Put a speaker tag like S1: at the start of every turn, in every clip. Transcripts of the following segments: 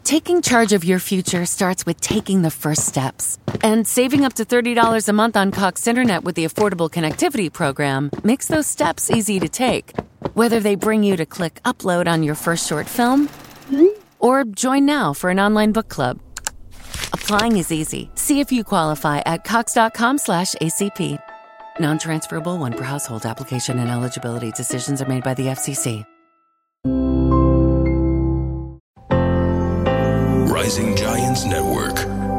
S1: Taking charge of your future starts with taking the first steps. And saving up to $30 a month on Cox Internet with the Affordable Connectivity Program makes those steps easy to take. Whether they bring you to click upload on your first short film or join now for an online book club. Applying is easy. See if you qualify at cox.com/ACP. Non-transferable one per household. Application and eligibility decisions are made by the FCC.
S2: Rising Giants Network.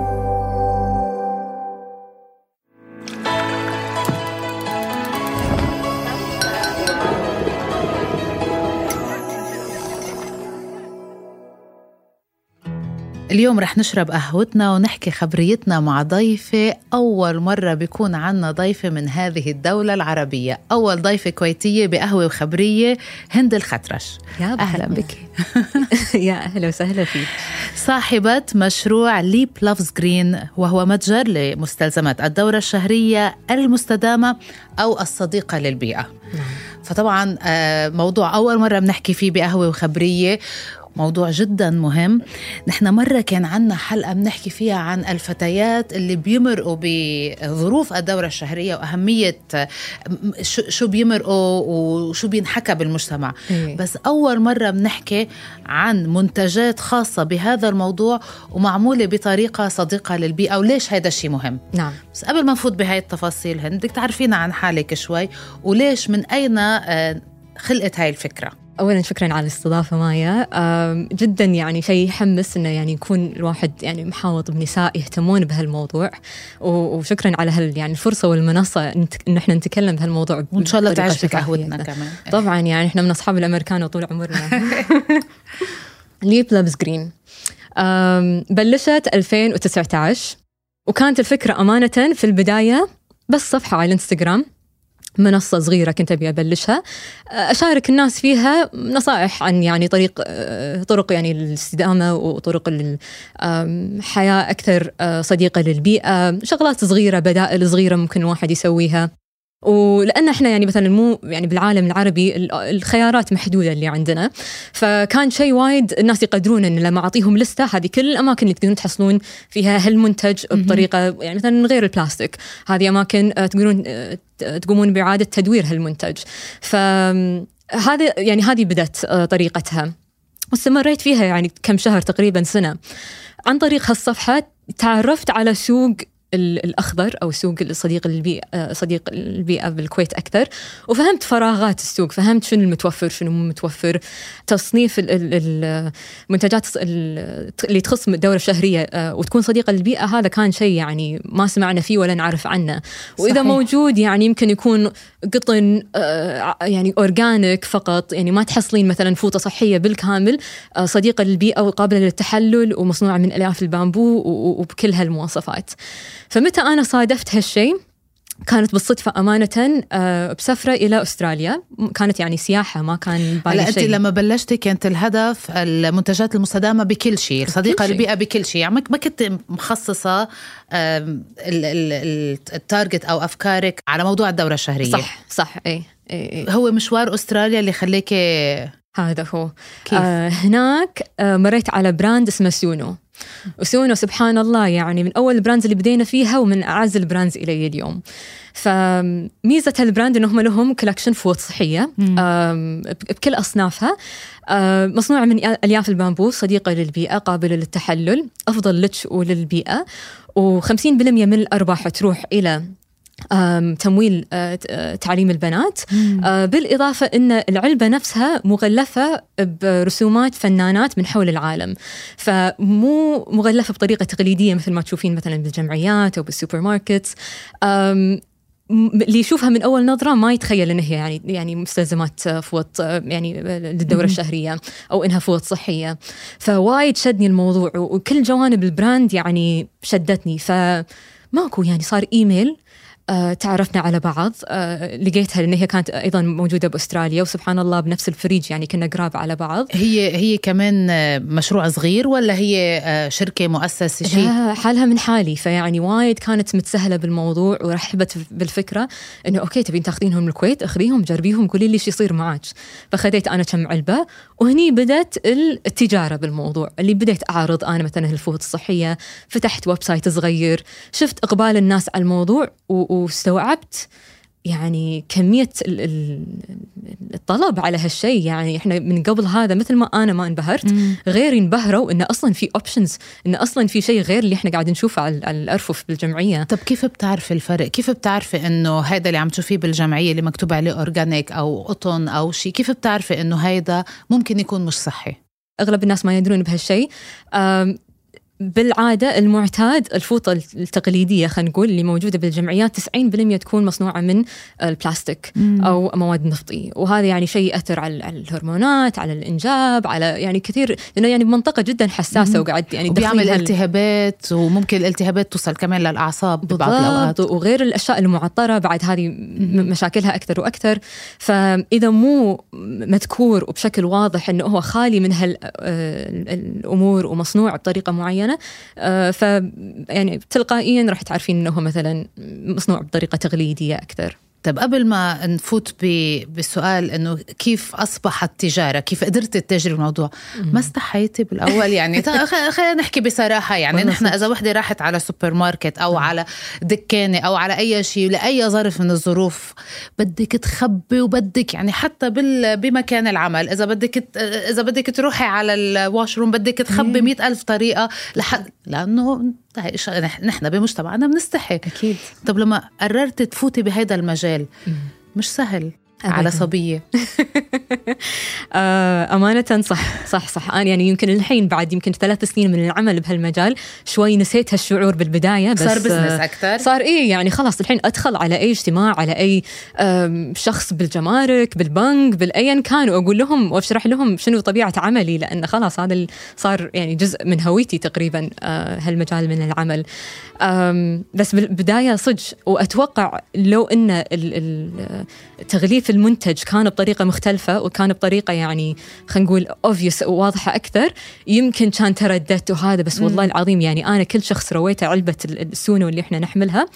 S3: اليوم رح نشرب قهوتنا ونحكي خبريتنا مع ضيفة. أول مرة بيكون عنا ضيفة من هذه الدولة العربية، أول ضيفة كويتية بقهوة وخبرية، هند الخطرش.
S4: أهلا بك. يا أهلا وسهلا فيك.
S3: صاحبة مشروع ليب لافز جرين، وهو متجر لمستلزمات الدورة الشهرية المستدامة أو الصديقة للبيئة. فطبعا موضوع أول مرة بنحكي فيه بقهوة وخبرية، موضوع جدا مهم. نحن مرة كان عنا حلقة بنحكي فيها عن الفتيات اللي بيمرقوا بظروف الدورة الشهرية وأهمية شو بيمرقوا وشو بينحكى بالمجتمع. بس أول مرة بنحكي عن منتجات خاصة بهذا الموضوع ومعمولة بطريقة صديقة للبيئة، وليش هذا الشيء مهم.
S4: نعم.
S3: بس قبل ما نفوت بهاي التفاصيل، هند بدك تعرفينا عن حالك شوي، وليش من أين خلقت هاي الفكرة؟
S4: أولاً شكراً على الاستضافة مايا. جداً يعني شيء يحمس إنه يعني يكون الواحد يعني محاوط بنساء يهتمون بهالموضوع، وشكراً على يعني الفرصة والمنصة إن إحنا نتكلم بهالموضوع،
S3: وإن شاء الله تعجبك قهوتنا كمان.
S4: طبعاً يعني إحنا من أصحاب الأمريكان طول عمرنا. ليب لافز جرين بلشت 2019، وكانت الفكرة أمانة في البداية بس صفحة على الانستغرام، منصة صغيرة كنت أبي أبلشها أشارك الناس فيها نصائح عن يعني طرق يعني الاستدامة وطرق الحياة أكثر صديقة للبيئة، شغلات صغيرة، بدائل صغيرة ممكن الواحد يسويها. ولأن إحنا يعني مثلا مو يعني بالعالم العربي الخيارات محدودة اللي عندنا، فكان شيء وايد الناس يقدرون إن لما أعطيهم لستة هذه كل الأماكن اللي تقدرون تحصلون فيها هالمنتج بطريقة يعني مثلا من غير البلاستيك، هذه أماكن تقدرون تقومون بإعادة تدوير هالمنتج. فهذا يعني هذه بدأت طريقتها، واستمريت فيها يعني كم شهر، تقريبا سنة. عن طريق هالصفحة تعرفت على سوق الأخضر أو سوق الصديق للبيئة، صديق البيئة بالكويت أكثر، وفهمت فراغات السوق، فهمت شنو المتوفر شنو مو متوفر، تصنيف المنتجات اللي تخص الدورة الشهرية وتكون صديقة للبيئة. هذا كان شيء يعني ما سمعنا فيه ولا نعرف عنه. وإذا صحيح. موجود يعني يمكن يكون قطن يعني أورجانيك فقط، يعني ما تحصلين مثلا فوطة صحية بالكامل صديقة للبيئة وقابلة للتحلل ومصنوعة من ألياف البامبو وبكل هالمواصفات. فمتى أنا صادفت هالشيء كانت بالصدفة أمانة بسفرة إلى أستراليا، كانت يعني سياحة، ما كان بالي شيء.
S3: أنت لما بلشتي كانت الهدف المنتجات المستدامة بكل شيء، صديقة للبيئة بكل شيء، يعني ما كنت مخصصة التارجت أو أفكارك على موضوع الدورة الشهرية.
S4: صح إيه.
S3: هو مشوار أستراليا اللي خليك
S4: هذا هو. هناك مريت على براند اسمه سونو، وسونو سبحان الله يعني من أول البراندز اللي بدينا فيها ومن أعز البراندز إلي اليوم. فميزة هالبراند إنهم لهم كولكشن فوط صحية بكل أصنافها، مصنوعة من ألياف البامبو، صديقة للبيئة، قابلة للتحلل، أفضل لك وللبيئة، و50% من الأرباح تروح إلى تمويل تعليم البنات. بالإضافة أن العلبة نفسها مغلفة برسومات فنانات من حول العالم، فمو مغلفة بطريقة تقليدية مثل ما تشوفين مثلا بالجمعيات أو بالسوبر ماركت. اللي يشوفها من أول نظرة ما يتخيل إنها يعني مستلزمات فوط يعني للدورة الشهرية أو إنها فوط صحية. فوايد شدني الموضوع، وكل جوانب البراند يعني شدتني. فماكو يعني صار إيميل تعرفنا على بعض. لقيتها لأن هي كانت أيضا موجودة بأستراليا، وسبحان الله بنفس الفريج يعني كنا قراب على بعض.
S3: هي كمان مشروع صغير ولا هي شركة مؤسسة شيء؟
S4: حالها من حالي، فيعني وايد كانت متسهلة بالموضوع ورحبت بالفكرة إنه أوكي تبين تاخذينهم من الكويت، أخذيهم جربيهم قولي لي شو يصير معك. فخذيت أنا كم علبة، وهني بدأت التجارة بالموضوع، اللي بديت أعرض أنا مثلا الفوط الصحية، فتحت ويب سايت صغير، شفت إقبال الناس على الموضوع واستوعبت يعني كمية الطلب على هالشيء. يعني إحنا من قبل هذا مثل ما أنا ما انبهرت، غيري انبهروا إنه أصلاً في أوبشنز، إنه أصلاً في شيء غير اللي إحنا قاعدين نشوفه على الأرفف بالجمعية.
S3: طب كيف بتعرف الفرق؟ كيف بتعرف إنه هيدا اللي عم تشوفيه بالجمعية اللي مكتوب عليه أورجانيك أو قطن أو شيء، كيف بتعرف إنه هيدا ممكن يكون مش صحي؟
S4: أغلب الناس ما يدرون بهالشيء. بالعادة المعتاد الفوطة التقليدية خلينا نقول اللي موجودة بالجمعيات 90% تكون مصنوعة من البلاستيك أو مواد نفطي، وهذا يعني شيء يأثر على الهرمونات، على الإنجاب، على يعني كثير، لأنه يعني منطقة جدا حساسة وقاعد يعني
S3: بيعمل التهابات، وممكن الالتهابات توصل كمان للأعصاب ببعض الأوقات،
S4: وغير الأشياء المعطرة بعد هذه مشاكلها أكثر وأكثر. فإذا مو مذكور وبشكل واضح إنه هو خالي من هالأمور ومصنوع بطريقة معينة، يعني تلقائيا راح تعرفين انه مثلا مصنوع بطريقه تقليديه اكثر.
S3: طب قبل ما نفوت بالسؤال انه كيف اصبحت تجاره، كيف قدرت تتجري الموضوع، ما استحيتي بالاول يعني؟ خلينا نحكي بصراحه، يعني نحن اذا وحده راحت على سوبر ماركت او على دكانه او على اي شيء لاي ظرف من الظروف، بدك تخبي وبدك يعني حتى بمكان العمل، اذا بدك تروحي على الواشروم بدك تخبي 100,000 طريقه لانه نحن بمجتمعنا بنستحي أكيد. طب لما قررت تفوتي بهيدا المجال مش سهل على صبية.
S4: أمانة صح أنا يعني يمكن الحين بعد يمكن 3 سنين من العمل بهالمجال شوي نسيت هالشعور بالبداية، بس
S3: صار بزنس أكتر،
S4: صار يعني خلاص الحين أدخل على أي اجتماع، على أي شخص بالجمارك بالبنك بالأيا كان، وأقول لهم وأشرح لهم شنو طبيعة عملي، لأن خلاص هذا صار يعني جزء من هويتي تقريبا هالمجال من العمل. بس بالبداية صدق، وأتوقع لو أن تغليف المنتج كان بطريقة مختلفة وكان بطريقة يعني خلينا نقول obvious وواضحة أكثر، يمكن كان ترددت وهذا. بس والله العظيم يعني أنا كل شخص رويته علبة السونو اللي إحنا نحملها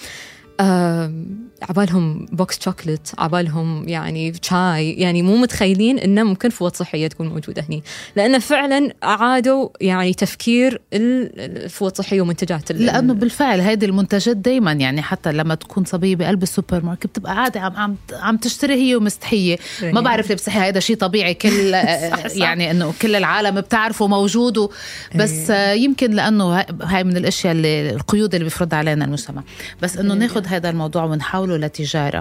S4: عبالهم بوكس شوكولات، عبالهم يعني شاي، يعني مو متخيلين إنه ممكن فوط صحية تكون موجودة هني، لأنه فعلا عادوا يعني تفكير الفوط صحية ومنتجات
S3: لأنه بالفعل هذه المنتجات دايما يعني حتى لما تكون صبية بقلب السوبر ماركت بتبقى عادة عم تشتري هي ومستحية. ما بعرف ليه بصحي هذا شيء طبيعي كل صح. يعني إنه كل العالم بتعرفه موجود، بس يمكن لأنه هاي من الأشياء اللي القيود اللي بيفرض علينا المجتمع. بس إنه ناخد هذا الموضوع ونحاوله لتجارة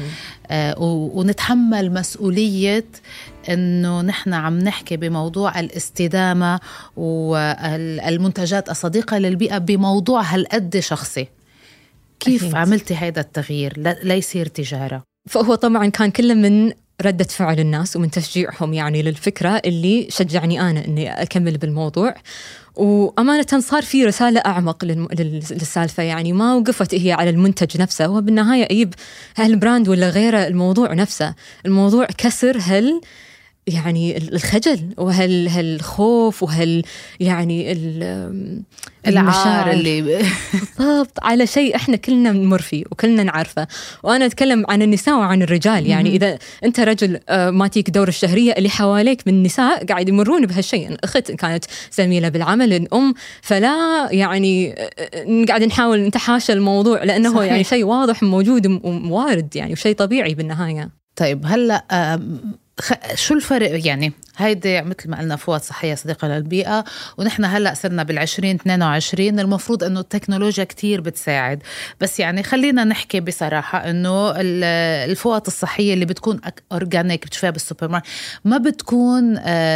S3: ونتحمل مسؤولية إنه نحن عم نحكي بموضوع الاستدامة والمنتجات الصديقة للبيئة بموضوع هالقد شخصي. كيف أكيد. عملتي هذا التغيير ليصير تجارة؟
S4: فهو طبعا كان كله من ردة فعل الناس ومن تشجيعهم يعني للفكرة اللي شجعني أنا إني أكمل بالموضوع. وأمانة صار في رسالة أعمق للسالفة، يعني ما وقفت هي على المنتج نفسه، وبالنهاية أجيب هالبراند ولا غيره، الموضوع نفسه الموضوع كسر يعني الخجل وهالخوف يعني
S3: العار اللي
S4: بالضبط على شيء احنا كلنا نمر فيه وكلنا نعرفه. وانا اتكلم عن النساء وعن الرجال، يعني اذا انت رجل ما تيك دورة الشهرية، اللي حواليك من النساء قاعد يمرون بهالشيء، اخت كانت زميلة بالعمل، فلا يعني قاعد نحاول نتحاشى الموضوع لانه صحيح. يعني شيء واضح موجود ووارد يعني وشيء طبيعي بالنهاية.
S3: طيب هلا شو الفرق؟ يعني هيدي مثل ما قلنا فوط صحية صديقة للبيئة، ونحن هلأ صرنا بال2022 المفروض أنه التكنولوجيا كتير بتساعد، بس يعني خلينا نحكي بصراحة أنه الفوط الصحية اللي بتكون أورجانيك بتشوفها بالسوبر ماركت ما بتكون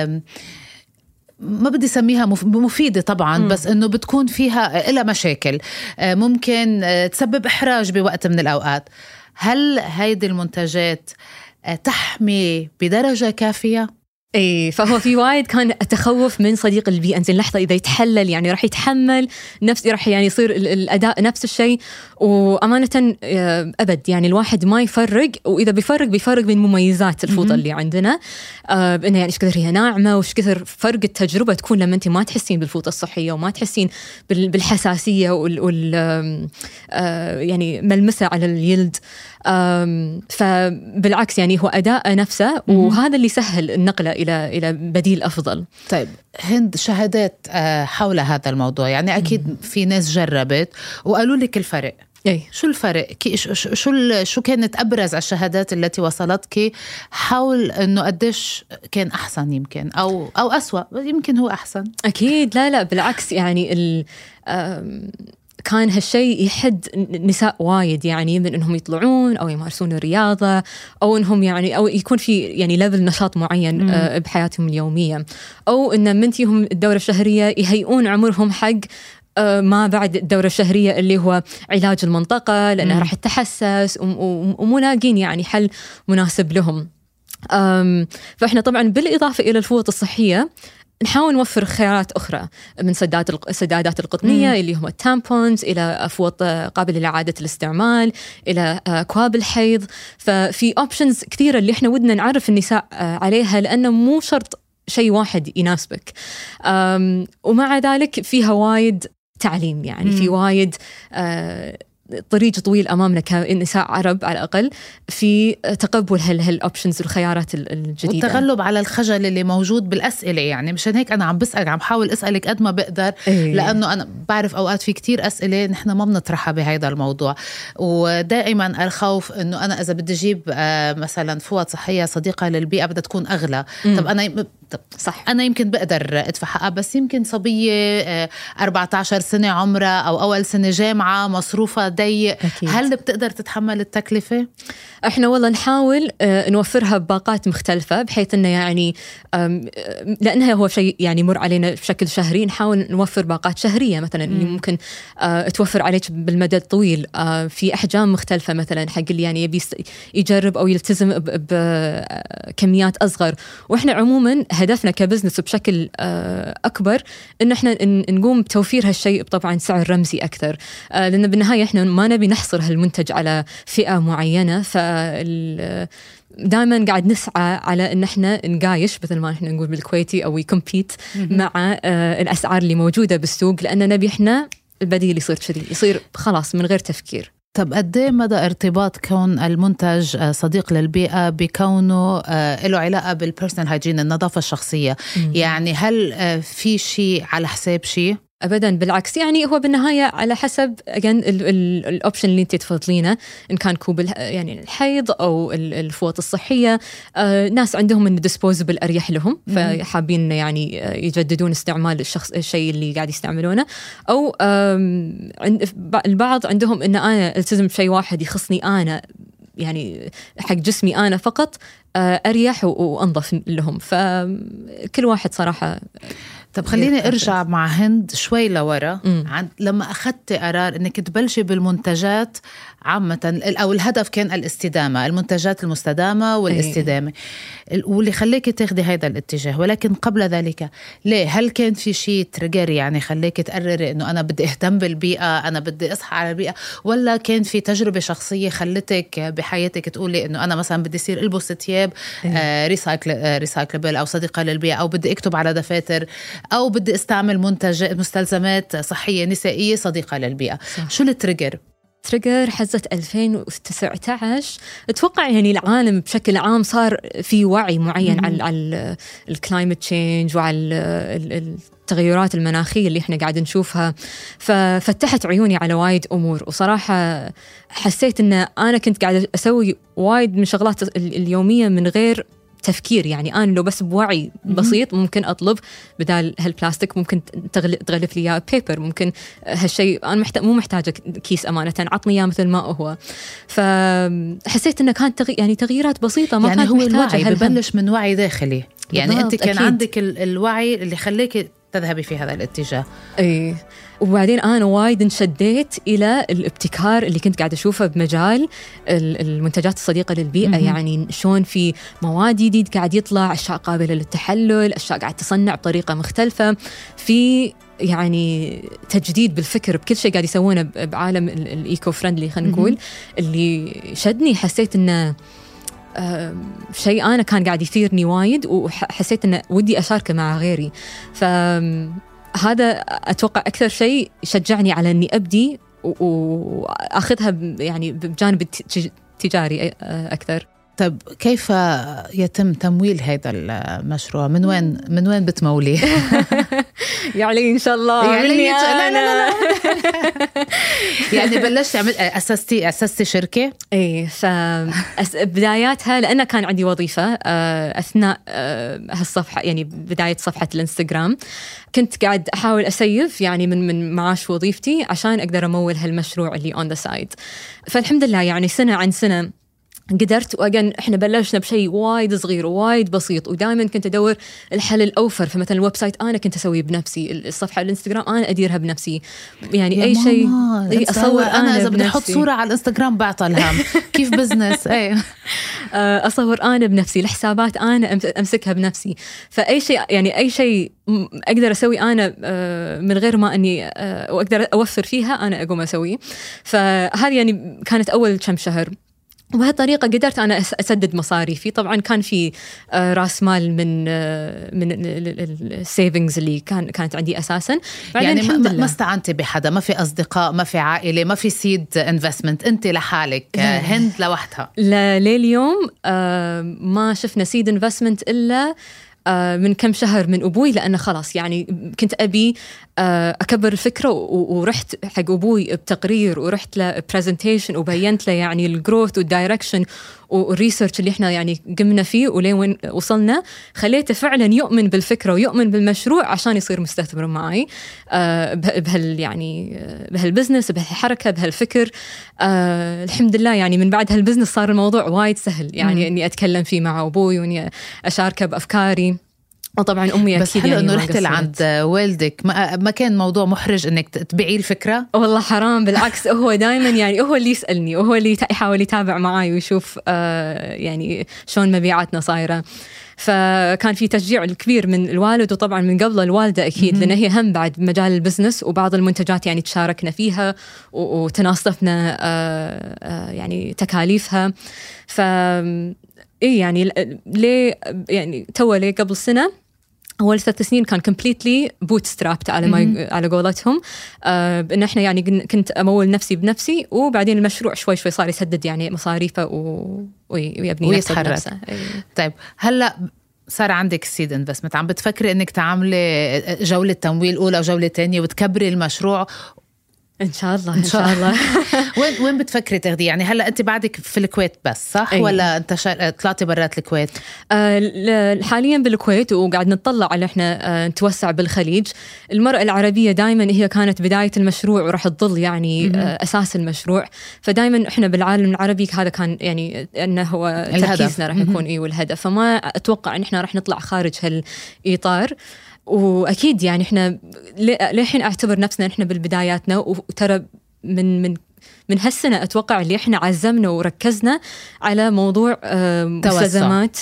S3: ما بدي سميها مفيدة طبعا، بس أنه بتكون فيها إلى مشاكل ممكن تسبب إحراج بوقت من الأوقات. هل هيدي المنتجات تحمي بدرجة كافية؟
S4: اي فهو في وايد كان التخوف من صديق البيئة، انزين لحظة اذا يتحلل يعني راح يتحمل نفس، راح يعني يصير الاداء نفس الشيء. وامانة ابد يعني الواحد ما يفرق، واذا بيفرق بين مميزات الفوطة اللي عندنا بانها يعني ايش كثر هي ناعمة، وايش كثر فرق التجربة تكون لما انت ما تحسين بالفوطة الصحية وما تحسين بالحساسية يعني ملمسة على الجلد. فبالعكس يعني هو أداء نفسه، وهذا اللي سهل النقلة إلى بديل أفضل.
S3: طيب هند، شهادات حول هذا الموضوع، يعني أكيد في ناس جربت وقالوا لك الفرق. شو الفرق؟ شو كانت أبرز الشهادات التي وصلتك حول أنه قديش كان أحسن يمكن أو أسوأ؟ يمكن هو أحسن.
S4: أكيد لا بالعكس، يعني كان هالشيء يحد نساء وايد يعني من انهم يطلعون او يمارسون الرياضه، او انهم يعني او يكون في يعني ليفل نشاط معين بحياتهم اليوميه، او ان منتيهم الدوره الشهريه يهيئون عمرهم حق ما بعد الدورة الشهرية اللي هو علاج المنطقة لأنها راح تتحسس، وملاقين يعني حل مناسب لهم. فإحنا طبعا بالإضافة إلى الفوط الصحية نحاول نوفر خيارات أخرى من السدادات القطنية اللي هم التامبونز، إلى فوط قابلة لإعادة الاستعمال، إلى أكواب الحيض. ففي أوبشنز كثيرة اللي إحنا ودنا نعرف النساء عليها، لأنه مو شرط شيء واحد يناسبك. ومع ذلك فيها وايد تعليم، يعني في وايد طريق طويل أمامنا كنساء عرب على الأقل في تقبل هالأوبشنز والخيارات الجديدة،
S3: والتغلب على الخجل اللي موجود بالأسئلة. يعني مشان هيك أنا عم حاول أسألك قد ما بقدر، لأنه أنا بعرف أوقات في كتير أسئلة نحن ما بنطرحها بهذا الموضوع، ودائما الخوف أنه أنا إذا بدي أجيب مثلا فوط صحية صديقة للبيئة بدها تكون أغلى. طب
S4: صح،
S3: أنا يمكن بقدر أدفع حقها، بس يمكن صبية 14 سنة عمرها أو أول سنة جامعة مصروفها ضيق. هل بتقدر تتحمل التكلفة؟
S4: احنا والله نحاول نوفرها بباقات مختلفة، بحيث انه يعني لانها هو شيء يعني يمر علينا بشكل شهري، نحاول نوفر باقات شهرية مثلا اللي ممكن توفر عليك بالمدى الطويل في احجام مختلفة، مثلا حق اللي يعني يبي يجرب او يلتزم بكميات اصغر. واحنا عموما هدفنا كبزنس بشكل اكبر ان احنا نقوم بتوفير هالشيء طبعا سعر رمزي اكثر، لان بالنهاية احنا ما نبي نحصر هالمنتج على فئة معينة. دائما قاعد نسعى على ان احنا نقايش مثل ما احنا نقول بالكويتي او يكمبيت مع الاسعار اللي موجودة بالسوق، لان نبي احنا البديل يصير كذي، يصير خلاص من غير تفكير.
S3: طب قد ايه مدى ارتباط كون المنتج صديق للبيئة بكونه له علاقة بالبيرسونال هايجين، النظافة الشخصية؟ يعني هل في شيء على حساب شيء؟
S4: ابدا بالعكس، يعني هو بالنهايه على حسب الاوبشن اللي انت تفضلينه، ان كان كوب يعني الحيض او الفوط الصحيه. ناس عندهم ان ديسبوزبل اريح لهم، فحابين يعني يجددون استعمال الشيء اللي قاعد يستعملونه، او البعض عندهم ان انا التزم بشيء واحد يخصني انا، يعني حق جسمي انا فقط، اريح وانظف لهم. فكل واحد صراحه.
S3: طب خليني أرجع مع هند شوي لورا، لما أخذت قرار أنك تبلشي بالمنتجات عامة، أو الهدف كان الاستدامة، المنتجات المستدامة والاستدامة، واللي خليك تاخدي هذا الاتجاه. ولكن قبل ذلك ليه؟ هل كان في شيء تريجر يعني خليك تقرري أنه أنا بدي أهتم بالبيئة، أنا بدي أصحى على البيئة، ولا كان في تجربة شخصية خلتك بحياتك تقولي أنه أنا مثلا بدي يصير ألبس ثياب ريسايكلبل أو صديقة للبيئة، أو بدي أكتب على دفاتر، أو بدي استعمل مستلزمات صحية نسائية صديقة للبيئة؟ شو التريجر
S4: حزة 2019 اتوقع. يعني العالم بشكل عام صار في وعي معين على الكلايمت تشينج وعلى التغيرات المناخية اللي احنا قاعد نشوفها، ففتحت عيوني على وايد أمور. وصراحة حسيت ان انا كنت قاعدة اسوي وايد من شغلات اليومية من غير تفكير. يعني أنا لو بس بوعي بسيط ممكن أطلب بدال هالبلاستيك ممكن تغلف لي إياه بيبر، ممكن هالشيء أنا مو محتاجة كيس أمانة، عطني إياه مثل ما هو. فحسيت إنه كانت يعني تغييرات بسيطة ما
S3: يعني كانت محتاجة. الوعي ببلش من وعي داخلي، يعني بالضبط. أنت كان أكيد عندك الوعي اللي خليك تذهبي في هذا الاتجاه.
S4: اي، وبعدين انا وايد انشديت الى الابتكار اللي كنت قاعده اشوفه بمجال المنتجات الصديقه للبيئه. يعني شلون في مواد جديد قاعد يطلع، اشياء قابله للتحلل، اشياء قاعد تصنع بطريقه مختلفه، في يعني تجديد بالفكر بكل شيء قاعد يسوونه بعالم الايكو فريندلي خلينا نقول. اللي شدني، حسيت انه شيء أنا كان قاعد يثيرني وايد، وحسيت أن ودي أشاركه مع غيري. فهذا أتوقع أكثر شيء شجعني على أني أبدي وأخذها يعني بجانب التجاري أكثر.
S3: طب كيف يتم تمويل هذا المشروع؟ من وين بتمولي؟
S4: يعني إن شاء الله
S3: يعني لا. يعني بلشت أسستي شركة؟
S4: إيه، بداياتها لأن كان عندي وظيفة أثناء هالصفحة، يعني بداية صفحة الإنستغرام كنت قاعد أحاول أسيف يعني من معاش وظيفتي عشان أقدر أمول هالمشروع اللي on the side. فالحمد لله يعني سنة عن سنة قدرت. وأجن إحنا بلشنا بشيء وايد صغير ووايد بسيط، ودائما كنت أدور الحل الأوفر. فمثلا الويب سايت أنا كنت أسويه بنفسي، الصفحة الانستغرام أنا أديرها بنفسي، يعني أي شيء أصور أنا
S3: إذا بدي أحط صورة على الانستغرام بعطلها كيف بزنس. أي
S4: أصور أنا بنفسي، الحسابات أنا أمسكها بنفسي. فأي شيء يعني أي شيء أقدر أسوي أنا من غير ما أني وأقدر أوفر فيها أنا أقوم أسويه. فهذه يعني كانت أول كم شهر، وبهالطريقة قدرت أنا أسدد مصاريفي. طبعا كان في رأس مال من السيفينجز اللي كانت عندي أساسا.
S3: يعني ما استعنتي بحدا، ما في أصدقاء، ما في عائلة، ما في سيد انفستمنت، أنت لحالك هند لوحدها؟
S4: لليوم ما شفنا سيد انفستمنت إلا من كم شهر من أبوي، لأنه خلاص يعني كنت أبي أكبر الفكرة، ورحت حق أبوي بتقرير، ورحت له برزنتيشن، وبينت له يعني الجروث والدايركشن والريسيرش اللي إحنا يعني قمنا فيه ولين وين وصلنا. خليته فعلا يؤمن بالفكرة ويؤمن بالمشروع عشان يصير مستثمر معي يعني بهالبزنس، بهالحركة، بهالفكر. الحمد لله يعني من بعد هالبزنس صار الموضوع وايد سهل، يعني إني أتكلم فيه مع أبوي وإني أشاركه بأفكاري. وطبعا أمي
S3: بس حلو إنه رحت لعند والدك، ما كان موضوع محرج إنك تبيعي الفكرة؟
S4: والله حرام، بالعكس هو دايما يعني هو اللي يسألني، وهو اللي يحاول يتابع معاي ويشوف يعني شلون مبيعاتنا صايرة. فكان في تشجيع الكبير من الوالد، وطبعا من قبل الوالدة أكيد، لأن هي هم بعد مجال البزنس، وبعض المنتجات يعني تشاركنا فيها وتناصفنا يعني تكاليفها. إيه يعني ليه يعني ليه قبل سنة، أول 3 سنين كان completely bootstrapped على قولتهم، إن إحنا يعني كنت أمول نفسي بنفسي، وبعدين المشروع شوي شوي صار يسدد يعني مصاريفه ويبني
S3: ويتحرك. طيب هلأ صار عندك سيد انفستمنت، عم بتفكري إنك تعملي جولة تمويل أولى وجولة تانية وتكبري المشروع؟
S4: إن شاء الله إن شاء الله.
S3: وين بتفكري تاخدي؟ يعني هلا أنت بعدك في الكويت بس صح؟
S4: أيه.
S3: ولا أنت طلعتي برات الكويت؟
S4: حاليا بالكويت، وقاعد نطلع على إحنا نتوسع بالخليج. المرأة العربية دائما هي كانت بداية المشروع وراح تظل يعني أساس المشروع. فدائما إحنا بالعالم العربي هذا كان يعني أنه هو تركيزنا راح يكون والهدف. فما أتوقع إن إحنا راح نطلع خارج هالإطار. وأكيد يعني إحنا لحين أعتبر نفسنا إحنا بالبداياتنا، وترى من هالسنة أتوقع اللي إحنا عزمنا وركزنا على موضوع مستلزمات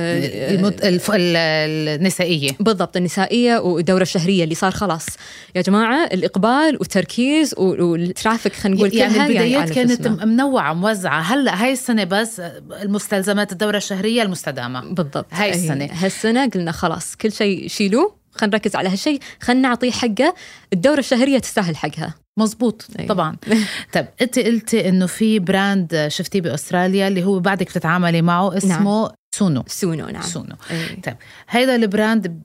S3: النسائية.
S4: بالضبط، النسائية والدورة الشهرية اللي صار خلاص يا جماعة الإقبال والتركيز والترافيك خلينا نقول
S3: يعني
S4: كلها
S3: البدايات يعني كانت منوعة موزعة. هلأ هاي السنة بس المستلزمات الدورة الشهرية المستدامة.
S4: بالضبط،
S3: هاي السنة
S4: هالسنة قلنا خلاص كل شيء شيلوه، خلينا نركز على هالشيء، خلينا نعطيه حقه. الدورة الشهرية تستاهل حقها.
S3: مزبوط. طبعا. طب أنت قلتي إنه في براند شفتيه بأستراليا اللي هو بعدك بتتعاملي معه اسمه
S4: نعم. سونو. نعم.
S3: سونو. طيب هيدا البراند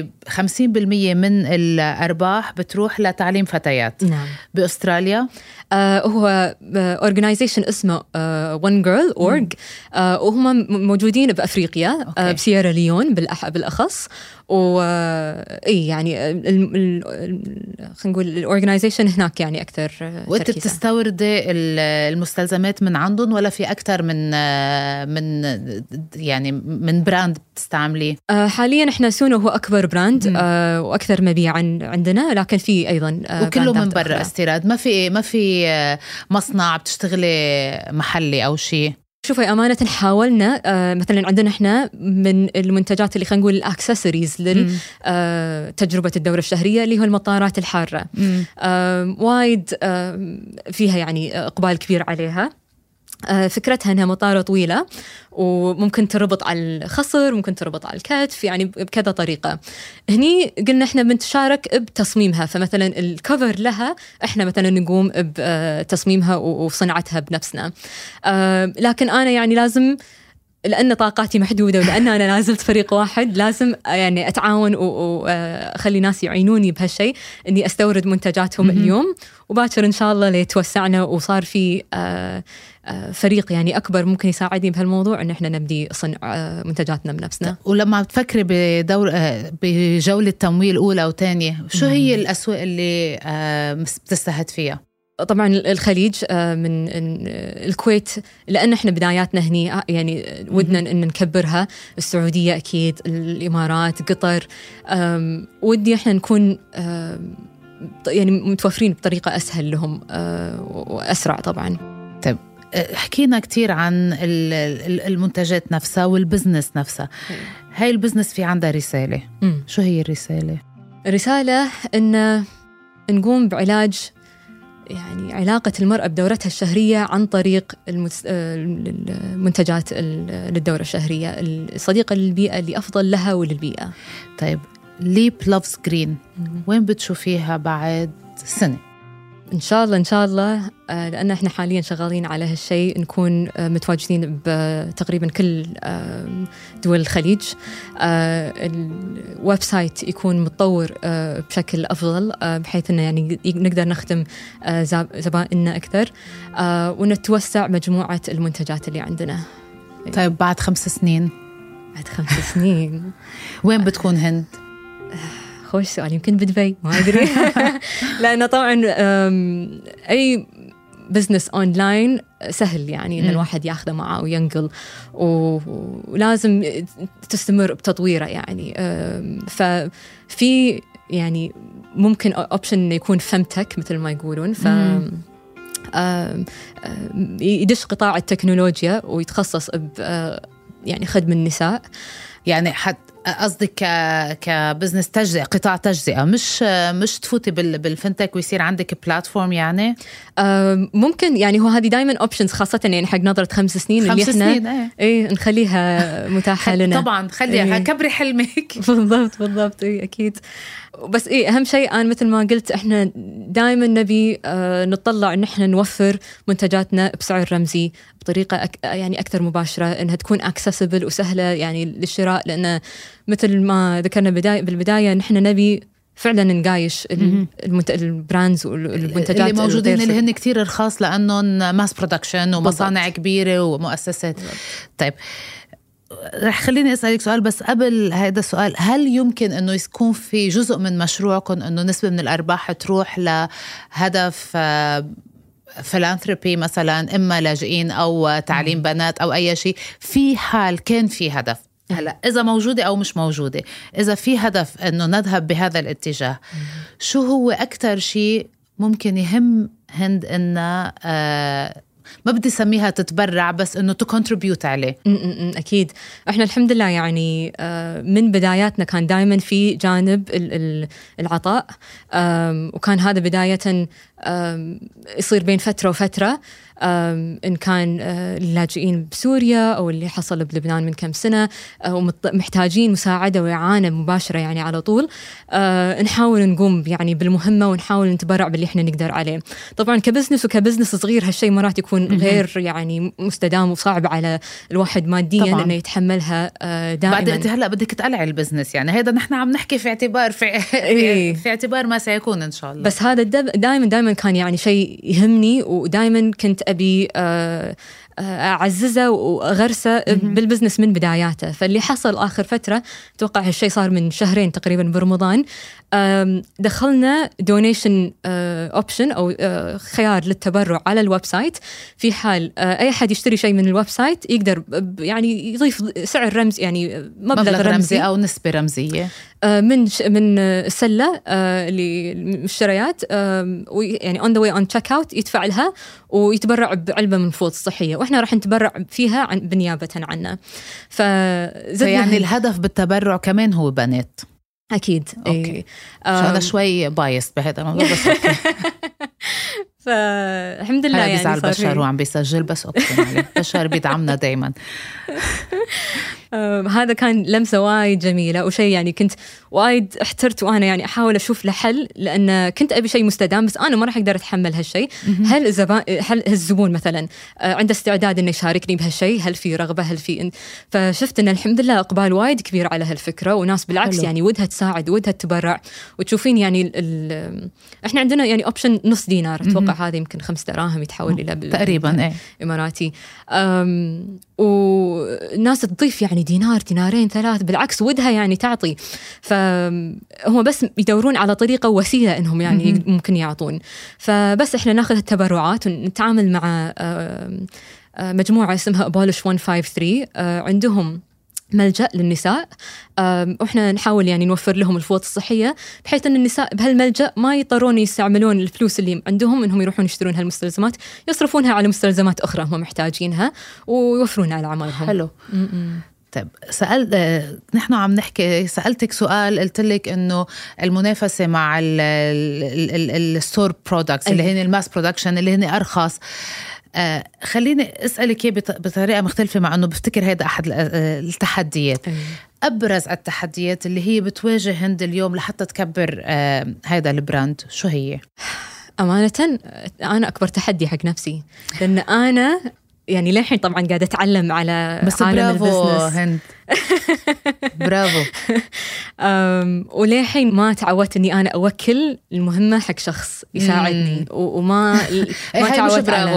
S3: ب50% من الأرباح بتروح لتعليم فتيات.
S4: نعم.
S3: بأستراليا
S4: هو organization اسمه One Girl Org، وهم موجودين بأفريقيا، بسييرا ليون بالأخص. يعني خلينا نقول الأورجنايزيشن هناك يعني أكثر.
S3: وأنت بتستوردي المستلزمات من عندهم ولا في أكثر من براند بتستعملي؟
S4: حاليا إحنا سونو هو أكبر براند وأكثر مبيعا عندنا، لكن في أيضا
S3: وكله من برا استيراد. ما في مصنع بتشتغلي محلي أو شيء؟
S4: شوفي أمانة حاولنا مثلا عندنا إحنا من المنتجات اللي خلينا نقول الأكسسوارز لتجربة الدورة الشهرية اللي هو المطارات الحارة، وايد فيها يعني إقبال كبير عليها. فكرتها أنها مطارة طويلة وممكن تربط على الخصر، ممكن تربط على الكتف، يعني بكذا طريقة. هني قلنا إحنا بنتشارك بتصميمها، فمثلا الكفر لها إحنا مثلا نقوم بتصميمها وصنعتها بنفسنا. لكن أنا يعني لازم، لأن طاقاتي محدودة ولأن أنا لازلت فريق واحد، لازم يعني أتعاون وأخلي ناس يعينوني بهالشيء، إني أستورد منتجاتهم اليوم، وباكر إن شاء الله ليتوسعنا وصار في فريق يعني أكبر ممكن يساعدني بهالموضوع، إن إحنا نبدي صنع منتجاتنا بنفسنا.
S3: ولما بتفكري بجولة تمويل أولى وثانية، شو هي الأسواق اللي بتستهد فيها؟
S4: طبعا الخليج، من الكويت لأن إحنا بداياتنا هني يعني ودنا إن نكبرها. السعودية أكيد، الإمارات، قطر، ودي إحنا نكون يعني متوفرين بطريقة أسهل لهم وأسرع طبعا.
S3: طيب حكينا كتير عن المنتجات نفسها والبزنس نفسها. هاي البزنس في عندها رسالة. شو هي الرسالة؟
S4: الرسالة إن نقوم بعلاج يعني علاقة المرأة بدورتها الشهرية عن طريق المنتجات للدورة الشهرية الصديقة للبيئة، اللي أفضل لها وللبيئة.
S3: طيب ليب لوفز جرين وين بتشوفيها بعد سنة؟
S4: إن شاء الله إن شاء الله، لأن إحنا حاليا شغالين على هالشيء، نكون متواجدين بتقريبا كل دول الخليج. الويب سايت يكون متطور بشكل أفضل، بحيث إنه يعني نقدر نخدم زبائننا أكثر، ونتوسع مجموعة المنتجات اللي عندنا.
S3: طيب بعد 5 سنين؟
S4: بعد 5 سنين
S3: وين بتكون هند؟
S4: خوش سؤال، يمكن بدبي، ما أدري. لأنه طبعا أي بزنس أونلاين سهل يعني إن الواحد ياخذه معه وينقل، ولازم تستمر بتطويره يعني. ففي يعني ممكن أوبشن يكون فمتك مثل ما يقولون، يدش قطاع التكنولوجيا ويتخصص يعني خدمة النساء.
S3: يعني قصدك كبزنس تجزئة، قطاع تجزئة، مش تفوتي بالفنتك ويصير عندك بلاتفورم يعني؟
S4: ممكن يعني، هو هذه دايما اوبشنز، خاصة يعني حق نظرة 5 سنين اللي احنا نخليها متاحة لنا.
S3: طبعا خليها كبري حلمك.
S4: بالضبط اكيد. بس اهم شيء أنا مثل ما قلت، احنا دائما نبي نطلع ان احنا نوفر منتجاتنا بسعر رمزي بطريقة يعني اكثر مباشرة، انها تكون accessible وسهلة يعني للشراء، لان مثل ما ذكرنا بالبداية نحن نبي فعلا نقايش البراندز والمنتجات
S3: اللي موجودين اللي هن كتير رخاص لأنهم ماس برودكشن ومصانع كبيرة ومؤسسات. طيب رح خليني أسألك سؤال، بس قبل هذا السؤال، هل يمكن أنه يكون في جزء من مشروعكم أنه نسبة من الأرباح تروح لهدف فيلانثروبي مثلا، إما لاجئين أو تعليم بنات أو أي شيء، في حال كان في هدف؟ هلا إذا موجودة أو مش موجودة، إذا في هدف أنه نذهب بهذا الاتجاه، شو هو أكتر شيء ممكن يهم هند إنه ما بدي سميها تتبرع، بس إنه تكونتريبيوت عليه؟
S4: أكيد. إحنا الحمد لله يعني من بداياتنا كان دائما في جانب العطاء، وكان هذا بداية يصير بين فترة وفترة، إن كان اللاجئين بسوريا أو اللي حصل بلبنان من كم سنة ومحتاجين مساعدة وإعانة مباشرة يعني على طول، نحاول نقوم يعني بالمهمة ونحاول نتبرع باللي إحنا نقدر عليه. طبعا كبزنس صغير هالشيء مرات يكون غير يعني مستدام وصعب على الواحد ماديا طبعاً إنه يتحملها دائما.
S3: بعد أنت هلأ بدك تقلعي البزنس يعني، هذا نحن عم نحكي في اعتبار في اعتبار ما سيكون إن شاء الله.
S4: بس هذا دائما دائما كان يعني شيء يهمني، ودائما كنت أبي أعززه وأغرسه بالبزنس من بداياته. فاللي حصل آخر فترة، أتوقع هالشيء صار من شهرين تقريبا برمضان، دخلنا دونيشن اوبشن أو خيار للتبرع على الويب سايت. في حال أي حد يشتري شيء من الويب سايت يقدر يعني يضيف سعر رمز، يعني مبلغ رمزي
S3: أو نسبة رمزية
S4: من السلة للمشتريات، يعني on the way on checkout يدفع لها ويتبرع بعلبة من فوط الصحية، وإحنا راح نتبرع فيها بالنيابة عننا.
S3: فيعني الهدف بالتبرع كمان هو بنات.
S4: أكيد.
S3: أوكي. أنا شوي بايس بهذا الموضوع بس أوكي.
S4: فالحمد لله يعني
S3: بيزعل بشار وعم بيسجل، بس أوكي بشار بيدعمنا دايما.
S4: هذا كان لمسة وايد جميلة وشيء يعني كنت وايد احترت وأنا يعني أحاول أشوف له حل، لأن كنت أبي شيء مستدام، بس أنا ما راح أقدر أتحمل هالشيء. هل الزبون مثلا عنده استعداد إنه يشاركني بهالشيء؟ هل في رغبة؟ هل في فشفت إن الحمد لله إقبال وايد كبير على هالفكرة، وناس بالعكس
S3: حلو.
S4: يعني ودها تساعد ودها تتبرع. وتشوفين يعني إحنا عندنا يعني أوبشن نص دينار، أتوقع هذا يمكن 5 دراهم يتحول إلى
S3: تقريبا
S4: إماراتي. والناس تضيف يعني دينار، دينارين، 3، بالعكس ودها يعني تعطي. فهم بس يدورون على طريقة وسيلة إنهم يعني ممكن يعطون. فبس إحنا ناخذ التبرعات ونتعامل مع مجموعة اسمها Abolish 153، عندهم ملجأ للنساء، وإحنا نحاول يعني نوفر لهم الفوط الصحية، بحيث أن النساء بهالملجأ ما يضطرون يستعملون الفلوس اللي عندهم إنهم يروحون يشترون هالمستلزمات، يصرفونها على مستلزمات أخرى هم محتاجينها ويوفرونها على أعمالهم.
S3: حلو. طيب نحن عم نحكي، سألتك سؤال، قلت لك إنه المنافسة مع الستور برودكتس اللي هن الماس برودكشن اللي هن أرخص. خليني أسألك بطريقة مختلفة، مع أنه بفتكر هذا أحد التحديات. أبرز التحديات اللي هي بتواجه هند اليوم لحتى تكبر هذا البراند، شو هي؟
S4: أمانة أنا أكبر تحدي حق نفسي، لأن أنا يعني للحين طبعا قاعدة أتعلم على
S3: بس
S4: عالم
S3: برافو
S4: البزنس.
S3: هند برافو.
S4: وللحين ما تعودت إني أنا أوكل المهمة حق شخص يساعدني وما تعودت على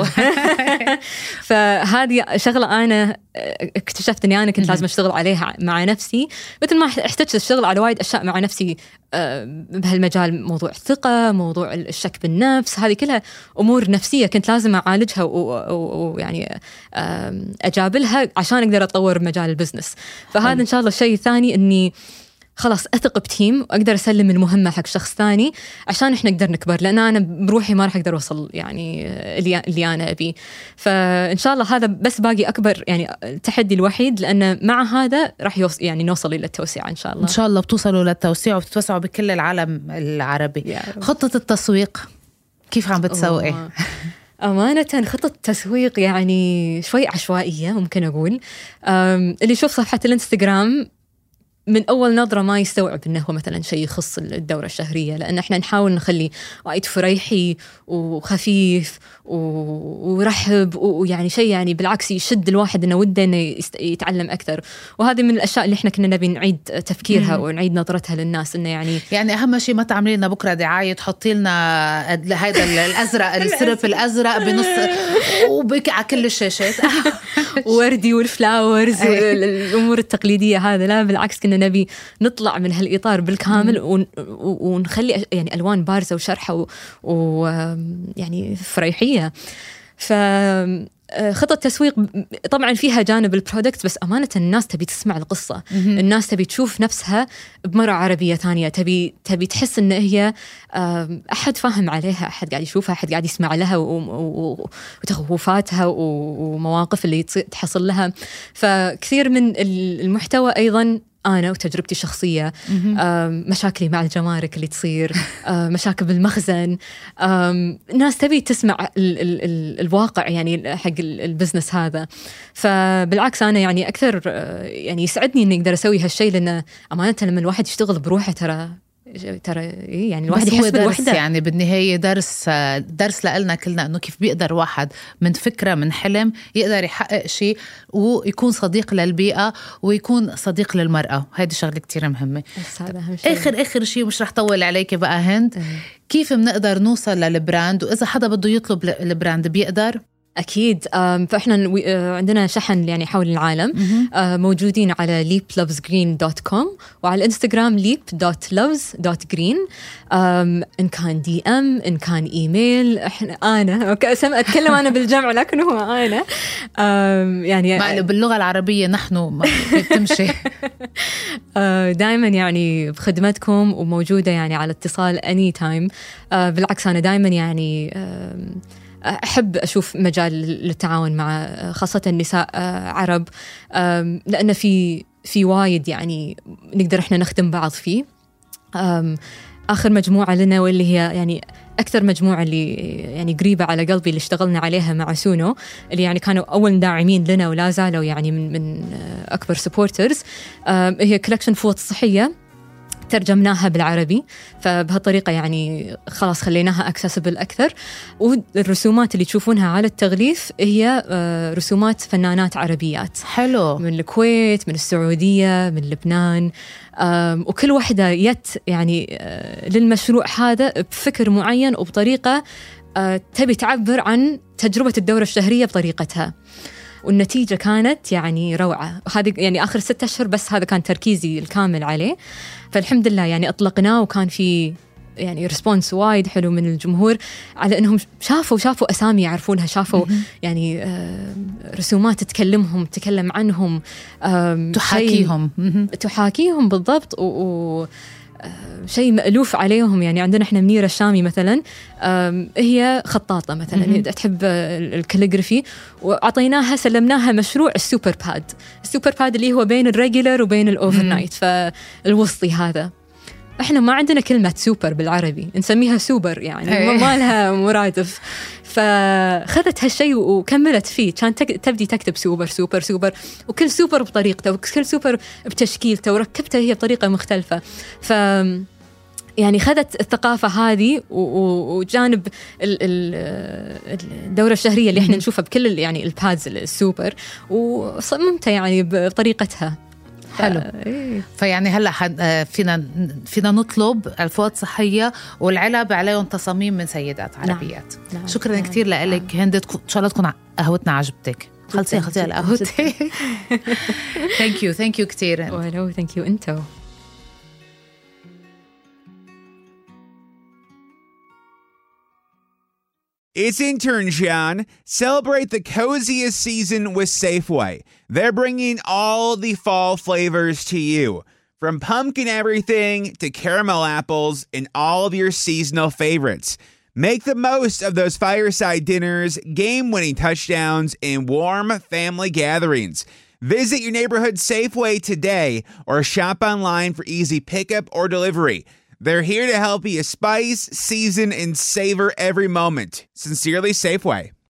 S4: فهذه شغلة أنا اكتشفت إني أنا كنت لازم أشتغل عليها مع نفسي، مثل ما احتجت أشتغل على وايد أشياء مع نفسي بهالمجال. موضوع الثقة، موضوع الشك بالنفس، هذه كلها أمور نفسية كنت لازم أعالجها ويعني أجابلها عشان أقدر أطور مجال البزنس. فهذا إن شاء الله الشيء الثاني، إني خلاص أثق بتيم وأقدر أسلم المهمة حق شخص ثاني عشان إحنا نقدر نكبر، لأن أنا بروحي ما راح أقدر أوصل يعني اللي أنا أبي. فإن شاء الله هذا بس باقي أكبر يعني التحدي الوحيد، لأن مع هذا راح يعني نوصل إلى التوسيع إن شاء الله.
S3: إن شاء الله بتوصلوا للتوسيع وبتتوسعوا بكل العالم العربي. خطة التسويق كيف عم بتسوقي؟
S4: أمانة خطة التسويق يعني شوي عشوائية ممكن أقول. اللي يشوف صفحة الانستغرام من أول نظرة ما يستوعب إنه هو مثلا شيء يخص الدورة الشهرية، لأن إحنا نحاول نخلي وايد فريحي وخفيف ورحب ويعني شيء يعني بالعكس يشد الواحد إنه وده إنه يتعلم أكثر. وهذه من الأشياء اللي إحنا كنا نبي نعيد تفكيرها ونعيد نظرتها للناس، إنه يعني
S3: أهم شيء ما تعملي لنا بكرة دعاية تحطي لنا هذا الأزرق السرب الأزرق بنص وبكي على كل الشاشات
S4: وردي والفلاورز والأمور التقليدية. هذا لا، بالعكس كنا نبي نطلع من هالإطار بالكامل ونخلي يعني ألوان بارزة وشرحة ويعني فريحية. خطة تسويق طبعا فيها جانب البرودكت، بس أمانة الناس تبي تسمع القصة، الناس تبي تشوف نفسها بمرة عربية ثانية، تبي تحس إن هي أحد فاهم عليها، أحد قاعد يشوفها، أحد قاعد يسمع لها وتخوفاتها ومواقف اللي تحصل لها. فكثير من المحتوى أيضا أنا وتجربتي الشخصية، مشاكلي مع الجمارك اللي تصير، مشاكل بالمخزن، ناس تبي تسمع الواقع يعني حق البزنس هذا. فبالعكس أنا يعني أكثر يعني يسعدني إني أقدر أسوي هالشيء، لأن أمانة لما الواحد يشتغل بروحه ترى يعني الواحد يحس بالوحدة.
S3: يعني بالنهاية درس لنا كلنا إنه كيف بيقدر واحد من فكرة من حلم يقدر يحقق شيء ويكون صديق للبيئة ويكون صديق للمرأة. هذه شغلة كتير مهمة.
S4: آخر
S3: شيء مش رح طول عليك بقى هند، كيف بنقدر نوصل للبراند، وإذا حدا بده يطلب البراند بيقدر؟
S4: أكيد. فإحنا عندنا شحن يعني حول العالم. موجودين على leaplovesgreen.com وعلى الانستغرام leap.loves.green. إن كان DM، إن كان إيميل، أنا أتكلم أنا بالجمع لكن هو أنا يعني
S3: باللغة العربية نحن بتمشي.
S4: دائما يعني بخدمتكم وموجودة يعني على اتصال anytime. بالعكس أنا دائما يعني أحب أشوف مجال للتعاون مع خاصة النساء عرب، لأن في وايد يعني نقدر إحنا نخدم بعض فيه. آخر مجموعة لنا واللي هي يعني أكثر مجموعة اللي يعني قريبة على قلبي اللي اشتغلنا عليها مع سونو، اللي يعني كانوا أول داعمين لنا ولا زالوا يعني من أكبر سبورترز، هي كولكشن فوط صحية ترجمناها بالعربي. فبهالطريقة يعني خلاص خليناها accessible أكثر. والرسومات اللي تشوفونها على التغليف هي رسومات فنانات عربيات،
S3: حلو،
S4: من الكويت، من السعودية، من لبنان. وكل واحدة يعني للمشروع هذا بفكر معين وبطريقة تبي تعبر عن تجربة الدورة الشهرية بطريقتها. والنتيجة كانت يعني روعة. هذه يعني آخر 6 أشهر بس هذا كان تركيزي الكامل عليه. فالحمد لله يعني أطلقناه وكان في يعني ريسبونس وايد حلو من الجمهور على أنهم شافوا أسامي يعرفونها، شافوا يعني رسومات تتكلم عنهم، تحاكيهم بالضبط، شيء مألوف عليهم. يعني عندنا إحنا منيرة الشامي مثلا، هي خطاطة مثلا تحب الكاليغرافي، وعطيناها سلمناها مشروع السوبر باد اللي هو بين الريجولر وبين الأوفر نايت، فالوسطي هذا. إحنا ما عندنا كلمة سوبر بالعربي، نسميها سوبر يعني ما لها مرادف. فخذت هالشيء وكملت فيه، كانت تبدي تكتب سوبر، وكل سوبر بطريقته، وكل سوبر بتشكيلته، وركبتها هي بطريقة مختلفة. يعني خذت الثقافة هذه وجانب الدورة الشهرية اللي احنا نشوفها بكل يعني البادز السوبر، وصممتها يعني بطريقتها.
S3: حلو. فيعني هلا فينا نطلب الفوط صحية والعلب عليهم تصاميم من سيدات عربيات. نعم. شكرا كتير لك هند، إن شاء الله تكون قهوتنا عجبتك. خلصي على قهوتي. ثانك يو كتير.
S4: ولو ثانك يو انتو.
S5: It's intern John. Celebrate the coziest season with Safeway. They're bringing all the fall flavors to you, from pumpkin everything to caramel apples and all of your seasonal favorites. Make the most of those fireside dinners, game-winning touchdowns, and warm family gatherings. Visit your neighborhood Safeway today or shop online for easy pickup or delivery. They're here to help you spice, season, and savor every moment. Sincerely, Safeway.